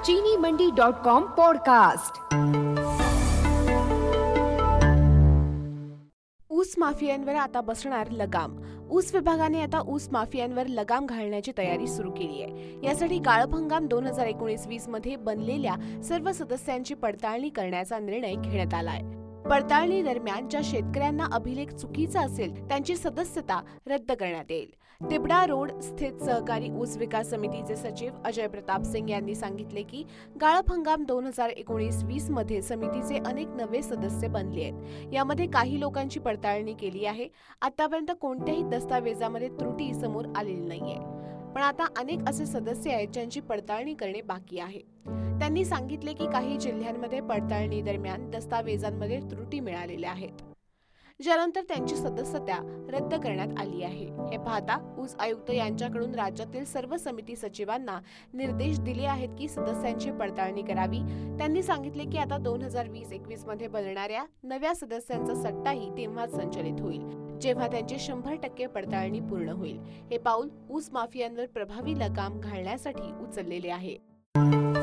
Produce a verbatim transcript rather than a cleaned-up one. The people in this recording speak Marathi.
चीनी मंडी डॉट कॉम पॉडकास्ट। ऊस माफियांवर आता बसणार लगाम। ऊस विभागाने आता ऊस माफियांवर लगाम घालण्याची तयारी सुरू केली आहे। यासाठी गाळप हंगाम दोन हजार एकोणीस वीस मध्ये बनलेल्या सर्व सदस्यांची पडताळणी करण्याचा निर्णय घेण्यात आला आहे। पडताळणी दरम्यान ज्या शेतकऱ्यांना अभिलेख चुकीचा असेल त्यांची सदस्यता रद्द करण्यात येईल। तिबडा रोड स्थित सहकारी ऊस विकास समितीचे सचिव अजय प्रताप सिंग यांनी सांगितले की गाळप हंगाम दोन हजार एकोणीस वीस मध्ये समितीचे अनेक नवे सदस्य बनले आहेत। यामध्ये काही लोकांची पडताळणी केली आहे। आतापर्यंत कोणत्याही दस्तावेजामध्ये त्रुटी समोर आलेली नाहीये, पण आता अनेक असे सदस्य आहेत ज्यांची पडताळणी करणे बाकी आहे। त्यांनी सांगितले की काही जिल्ह्यांमध्ये पडताळणी दरम्यान दस्तावेजांमध्ये त्रुटी मिळालेल्या आहेत, ज्यानंतर त्यांची सदस्यता रद्द करण्यात आली आहे। हे पाहता ऊस आयुक्त यांच्याकडून राज्यातील सर्व समिती सचिवांना निर्देश दिले आहेत की सदस्यांची पडताळणी करावी। त्यांनी सांगितले की आता दोन हजार वीस एकवीस मध्ये बनणाऱ्या नव्या सदस्यांचा सट्टाही तेव्हाच संचलित होईल जेव्हा त्यांची शंभर टक्के पडताळणी पूर्ण होईल। हे पाऊल ऊस माफियांवर प्रभावी लगाम घालण्यासाठी उचललेले आहे।